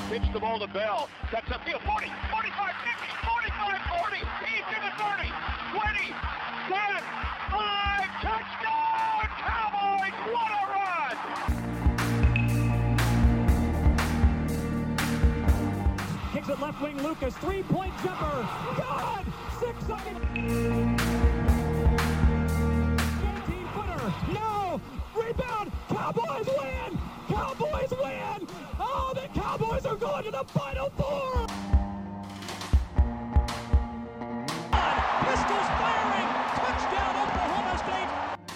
Pitch the ball to Bell. Cuts upfield. 40, 45, 50, 45, 40. He's in the 30, 20, 10, 5. Touchdown, Cowboys. What a run. Kicks it left wing, Lucas. 3-point jumper. God! 6 seconds. 18-footer. No! Rebound. Cowboys win! Cowboys win! Oh, the Cowboys are going to the Final Four! Pistols firing! Touchdown, Oklahoma State!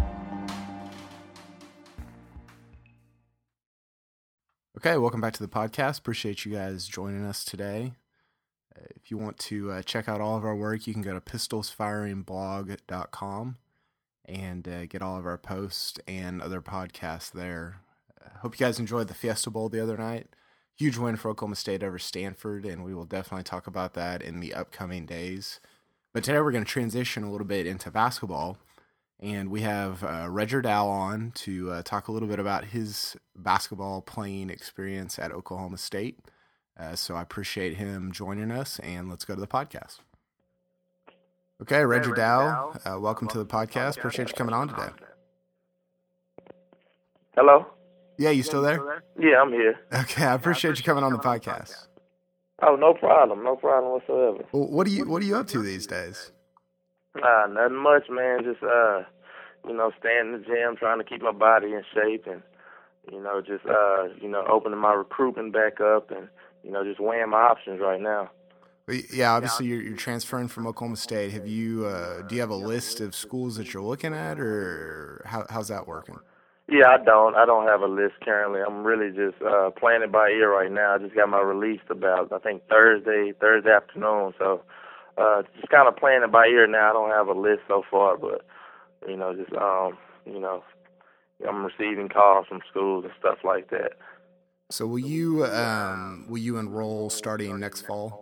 Okay, welcome back to the podcast. Appreciate you guys joining us today. If you want to check out all of our work, you can go to pistolsfiringblog.com and get all of our posts and other podcasts there. Hope you guys enjoyed the Fiesta Bowl the other night. Huge win for Oklahoma State over Stanford, and we will definitely talk about that in the upcoming days. But today we're going to transition a little bit into basketball, and we have Redger Dow on to talk a little bit about his basketball playing experience at Oklahoma State. So I appreciate him joining us, and let's go to the podcast. Okay, Redger Dow, welcome to the podcast. Appreciate you coming on today. Hello? Yeah, you still there? Yeah, I'm here. Okay, I appreciate you coming on the podcast. Oh, no problem whatsoever. Well, what are you up to these days? Nothing much, man. Just staying in the gym, trying to keep my body in shape, and just opening my recruitment back up, and just weighing my options right now. Yeah, obviously you're transferring from Oklahoma State. Have you do you have a list of schools that you're looking at, or how's that working? Yeah, I don't have a list currently. I'm really just playing it by ear right now. I just got my release about, I think, Thursday afternoon. So just kind of playing it by ear now. I don't have a list so far, but I'm receiving calls from schools and stuff like that. So will you enroll starting next fall?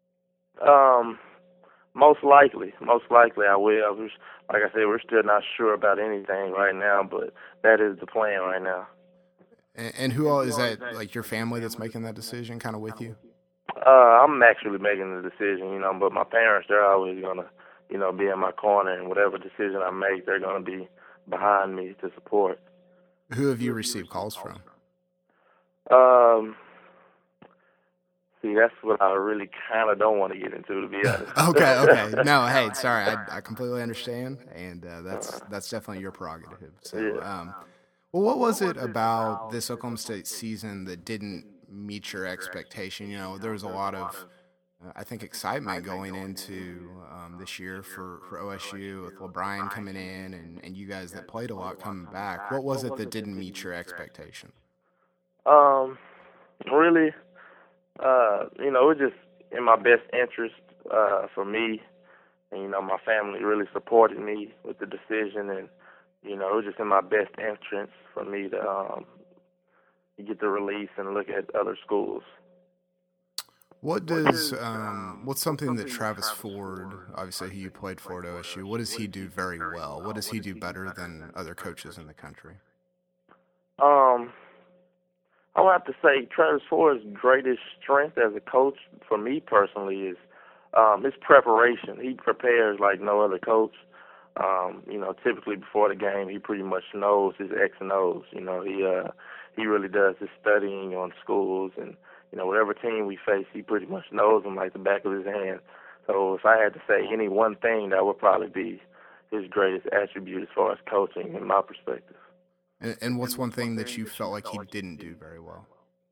Most likely I will. Like I said, we're still not sure about anything right now, but that is the plan right now. And who all is that? Like your family that's making that decision, kind of with you? I'm actually making the decision, but my parents, they're always gonna, be in my corner, and whatever decision I make, they're gonna be behind me to support. Who have you received calls from? See, that's what I really kind of don't want to get into, to be honest. Okay. No, hey, sorry, I completely understand, and that's definitely your prerogative. So, yeah. Well, what was it about this Oklahoma State season that didn't meet your expectation? There was a lot of, I think, excitement going into this year for OSU with LeBron coming in and you guys that played a lot coming back. What was it that didn't meet your expectation? Really, it was just in my best interest for me, and my family really supported me with the decision, and it was just in my best interest for me to get the release and look at other schools. What's something that Travis Ford, obviously who you played for at OSU, what does he do very well? What does he do better than other coaches in the country? I would have to say Travis Ford's greatest strength as a coach, for me personally, is his preparation. He prepares like no other coach. Typically before the game, he pretty much knows his X and O's. He really does his studying on schools, and whatever team we face, he pretty much knows them like the back of his hand. So if I had to say any one thing, that would probably be his greatest attribute as far as coaching, in my perspective. And what's one thing that you felt like he didn't do very well?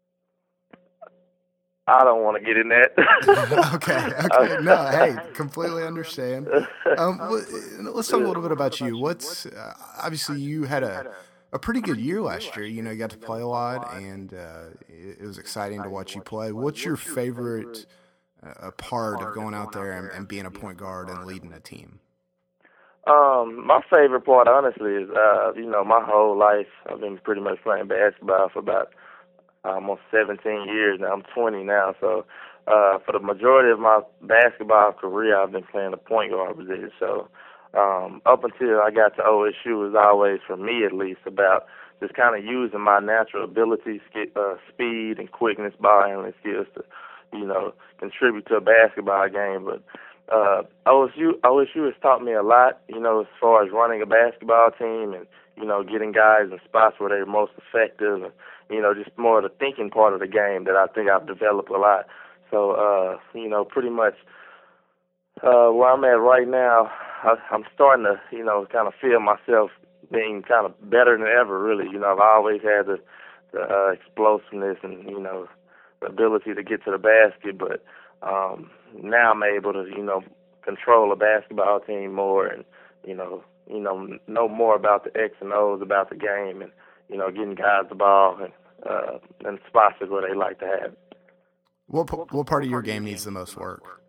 I don't want to get in that. Okay. No, hey, completely understand. Let's talk a little bit about you. Obviously you had a pretty good year last year. You got to play a lot, and it was exciting to watch you play. What's your favorite part of going out there and being a point guard and leading a team? My favorite part, honestly, is, my whole life I've been pretty much playing basketball for about almost 17 years now. I'm 20 now, so for the majority of my basketball career, I've been playing the point guard position. So up until I got to OSU, it was always, for me at least, about just kind of using my natural abilities, speed and quickness, ball handling skills to, contribute to a basketball game. But OSU has taught me a lot, as far as running a basketball team and, getting guys in spots where they're most effective and, just more of the thinking part of the game that I think I've developed a lot. So, pretty much where I'm at right now, I'm starting to, kind of feel myself being kind of better than ever, really. I've always had the explosiveness and, the ability to get to the basket, but now I'm able to, control a basketball team more and, know more about the X and O's about the game and, getting guys the ball and spots where they like to have it. What part of your game needs the most work?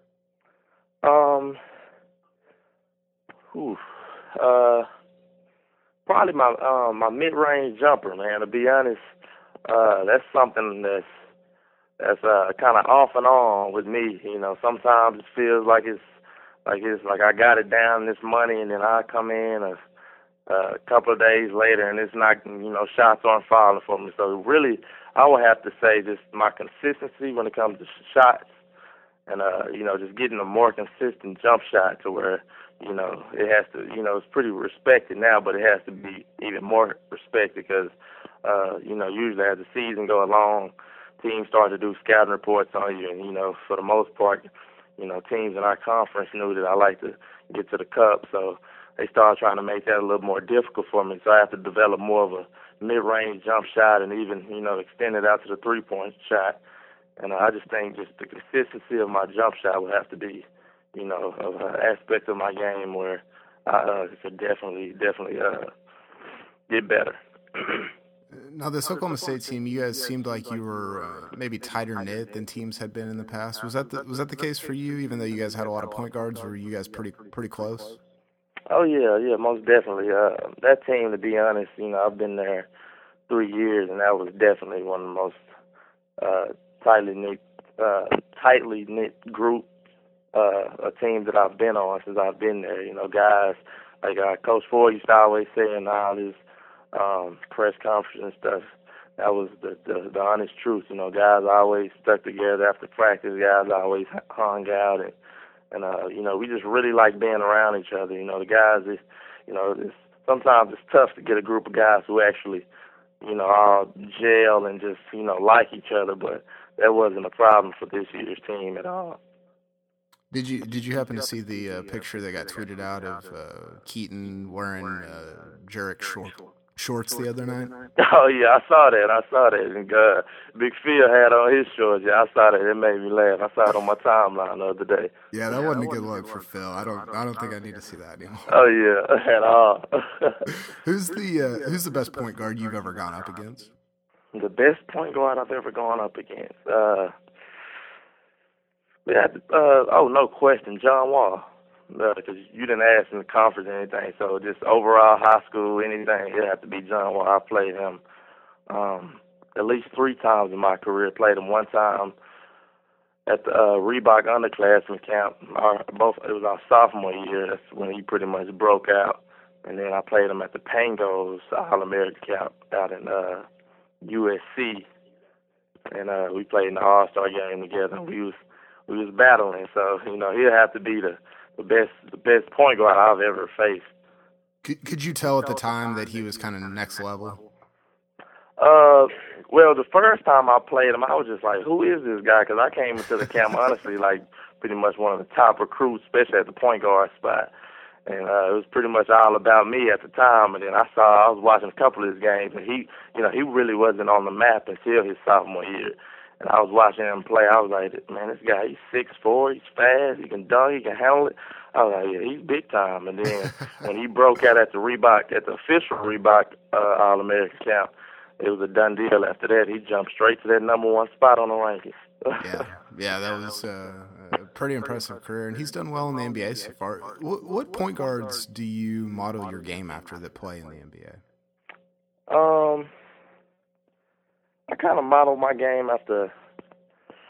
Probably my mid-range jumper, man. To be honest, that's something that's kind of off and on with me. Sometimes it feels like it's like I got it down this money, and then I come in a couple of days later, and it's not, shots aren't falling for me. So really, I would have to say just my consistency when it comes to shots, and just getting a more consistent jump shot to where, it has to, it's pretty respected now, but it has to be even more respected because, usually as the season goes along, teams start to do scouting reports on you, and, for the most part, teams in our conference knew that I like to get to the cup, so they started trying to make that a little more difficult for me. So I have to develop more of a mid-range jump shot and even, extend it out to the three-point shot. And I just think just the consistency of my jump shot would have to be, an aspect of my game where I could definitely get better. Now, this Oklahoma State team, you guys seemed like you were maybe tighter knit than teams had been in the past. Was that the case for you? Even though you guys had a lot of point guards, were you guys pretty close? Oh yeah, most definitely. That team, to be honest, I've been there 3 years, and that was definitely one of the most tightly knit group a team that I've been on since I've been there. Guys like Coach Ford used to always say in all his press conference and stuff, that was the honest truth. Guys always stuck together after practice. Guys always hung out, and we just really like being around each other. The guys, sometimes it's tough to get a group of guys who actually, all gel and just, like each other, but that wasn't a problem for this year's team at all. Did you happen to see the picture that got tweeted out of Keaton wearing Jurek shorts the other night? Oh yeah, I saw that. And Big Phil had on his shorts. Yeah, I saw that. It made me laugh. I saw it on my timeline the other day. Yeah, that wasn't a good look for Phil. I don't think I need to see that anymore. Oh yeah, at all. Who's the best point guard you've ever gone up against? The best point guard I've ever gone up against. No question, John Wall. Because you didn't ask in the conference or anything, so just overall high school, anything, it'd have to be John Wall. I played him at least 3 times in my career. Played him one time at the Reebok underclassmen camp. It was our sophomore year. That's when he pretty much broke out. And then I played him at the Pangos All-American camp out in USC. And we played in the All-Star game together. We was battling, so he'll have to be the best point guard I've ever faced. Could you tell at the time that he was kind of next level? Well, the first time I played him, I was just like, who is this guy? Because I came into the camp, honestly, like pretty much one of the top recruits, especially at the point guard spot. And it was pretty much all about me at the time. And then I was watching a couple of his games, and he really wasn't on the map until his sophomore year. And I was watching him play. I was like, man, this guy, he's 6'4", he's fast, he can dunk, he can handle it. I was like, yeah, he's big time. And then when he broke out at the official Reebok All-American camp, it was a done deal. After that, he jumped straight to that number 1 spot on the rankings. Yeah, that was a pretty impressive career, and he's done well in the NBA so far. What point guards do you model your game after that play in the NBA? I kind of model my game after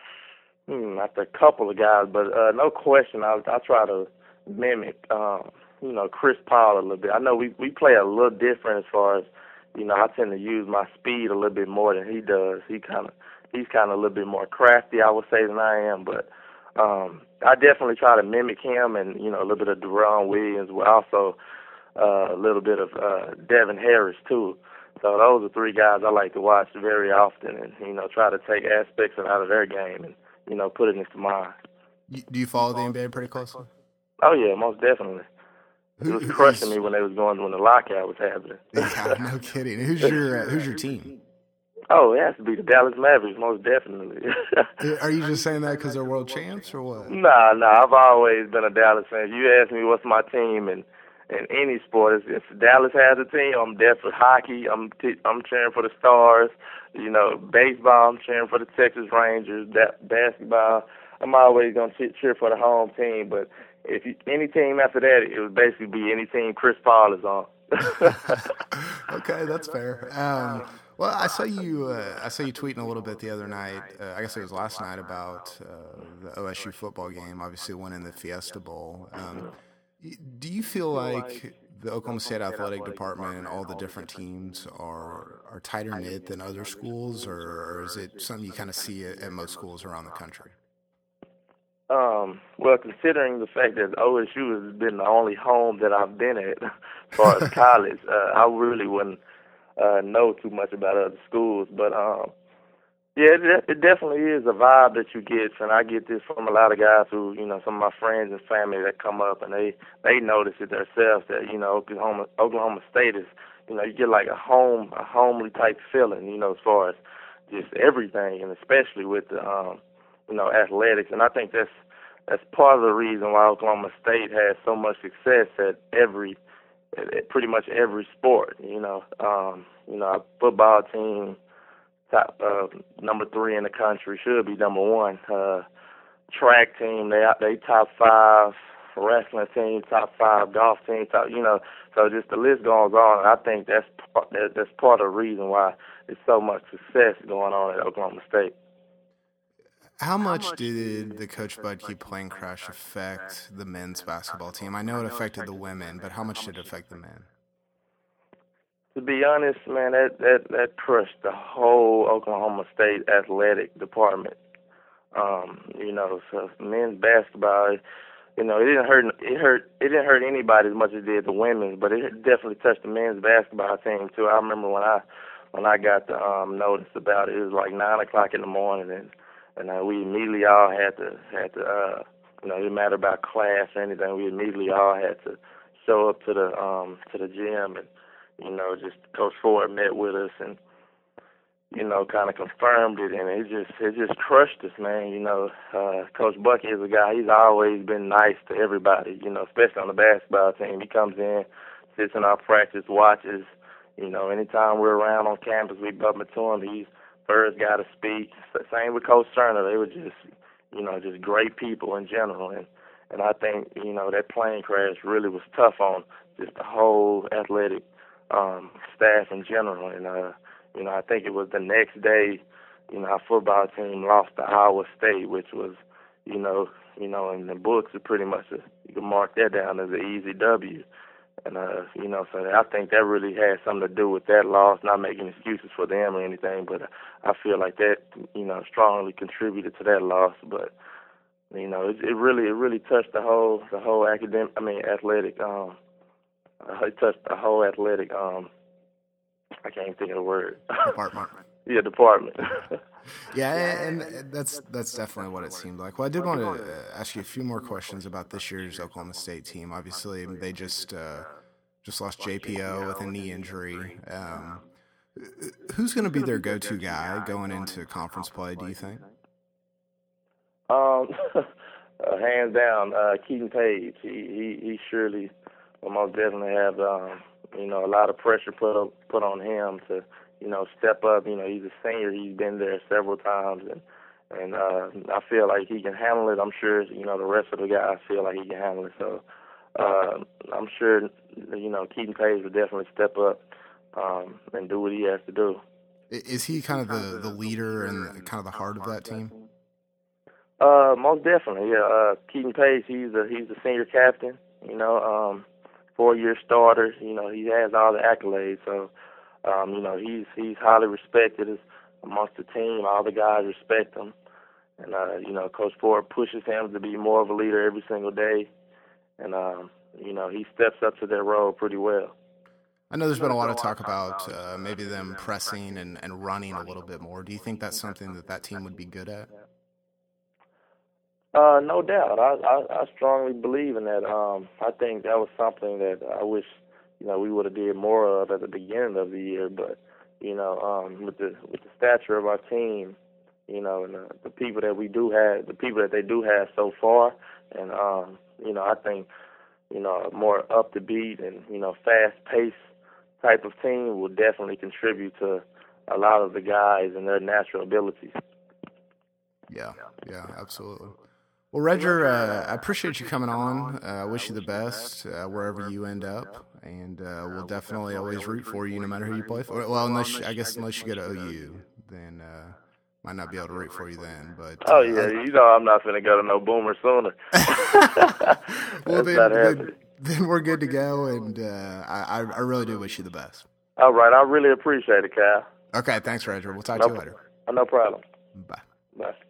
a couple of guys, but no question, I try to mimic Chris Paul a little bit. I know we play a little different as far as, I tend to use my speed a little bit more than he does. He's kind of a little bit more crafty, I would say, than I am. But I definitely try to mimic him, and a little bit of Deron Williams, but also a little bit of Devin Harris too. So those are three guys I like to watch very often, and try to take aspects out of their game and put it into mine. Do you follow the NBA pretty closely? Oh yeah, most definitely. It was crushing me when they was going when the lockout was happening. Yeah, no kidding. Who's your team? Oh, it has to be the Dallas Mavericks, most definitely. Are you just saying that because they're world champs or what? Nah. I've always been a Dallas fan. If you ask me what's my team in any sport, if Dallas has a team, I'm definitely hockey. I'm cheering for the Stars. Baseball, I'm cheering for the Texas Rangers. Basketball, I'm always gonna cheer for the home team. But any team after that, it would basically be any team Chris Paul is on. Okay, that's fair. Well, I saw you tweeting a little bit the other night. I guess it was last night about the OSU football game. Obviously, winning the Fiesta Bowl. Do you feel like the Oklahoma State athletic department and all the different teams are tighter knit than other schools, or is it something you kind of see at most schools around the country? Well, considering the fact that OSU has been the only home that I've been at as far as college, I really wouldn't know too much about other schools. But yeah, it definitely is a vibe that you get, and I get this from a lot of guys who, some of my friends and family that come up, and they notice it themselves that Oklahoma State is, you get like a homely type feeling, as far as just everything, and especially with the athletics. And I think that's part of the reason why Oklahoma State has so much success at pretty much every sport. Our football team, top number 3 in the country, should be number 1. Track team, they top 5. Wrestling team, top 5. Golf team, top. So just the list goes on. And I think that's part of the reason why there's so much success going on at Oklahoma State. How much did the Coach Budke plane crash affect the men's basketball team? I know it affected the women, but how much did it affect the men? To be honest, man, that crushed the whole Oklahoma State athletic department. So men's basketball, it didn't hurt anybody as much as it did the women's, but it definitely touched the men's basketball team too. I remember when I got the notice about it, it was like 9:00 in the morning, and we immediately all had to it didn't matter about class or anything. We immediately all had to show up to the gym, and just Coach Ford met with us and kind of confirmed it, and it just crushed us, man. Coach Bucky is a guy. He's always been nice to everybody, especially on the basketball team. He comes in, sits in our practice, watches. Anytime we're around on campus, we bump into him. He's first guy to speak. Same with Coach Turner. They were just great people in general. And I think, that plane crash really was tough on just the whole athletic staff in general. And, I think it was the next day, our football team lost to Iowa State, which was, in the books, it pretty much, you can mark that down as an easy W. And, so I think that really had something to do with that loss, not making excuses for them or anything, but I feel like that, strongly contributed to that loss. But, it really touched the whole athletic, it touched the whole athletic, I can't think of the word. Department. Yeah, department. Yeah, and that's definitely what it seemed like. Well, I did want to ask you a few more questions about this year's Oklahoma State team. Obviously, they just lost JPO with a knee injury. Who's going to be their go-to guy going into conference play, do you think? Hands down, Keaton Page. He surely will most definitely have a lot of pressure put on him to step up. He's a senior. He's been there several times, and I feel like he can handle it. I'm sure the rest of the guys feel like he can handle it. So I'm sure Keaton Page will definitely step up and do what he has to do. Is he kind of the leader and kind of the heart of that team? Most definitely, yeah. Keaton Page, he's the senior captain. 4-year starter. You know, he has all the accolades. So, you know, he's highly respected amongst the team. All the guys respect him. And, you know, Coach Ford pushes him to be more of a leader every single day. And, you know, he steps up to that role pretty well. I know there's been a lot of talk about maybe them pressing and running a little bit more. Do you think that's something that team would be good at? No doubt. I strongly believe in that. I think that was something that I wish, you know, we would have did more of at the beginning of the year. But, you know, with the stature of our team, you know, and the people that we do have, the people that they do have so far, and you know, I think, you know, a more up to beat and, you know, fast paced type of team will definitely contribute to a lot of the guys and their natural abilities. Yeah, absolutely. Well, Redger, I appreciate you coming on. I wish you the best wherever you end up, and we'll definitely always root for you no matter who you play for. Well, unless you go to OU, then might not be able to root for you then. But oh yeah, you know I'm not going to go to no Boomer Sooner. Well, then we're good to go, and I really do wish you the best. All right, I really appreciate it, Kyle. Okay, thanks, Redger. We'll talk to you later. No problem. Bye. Bye.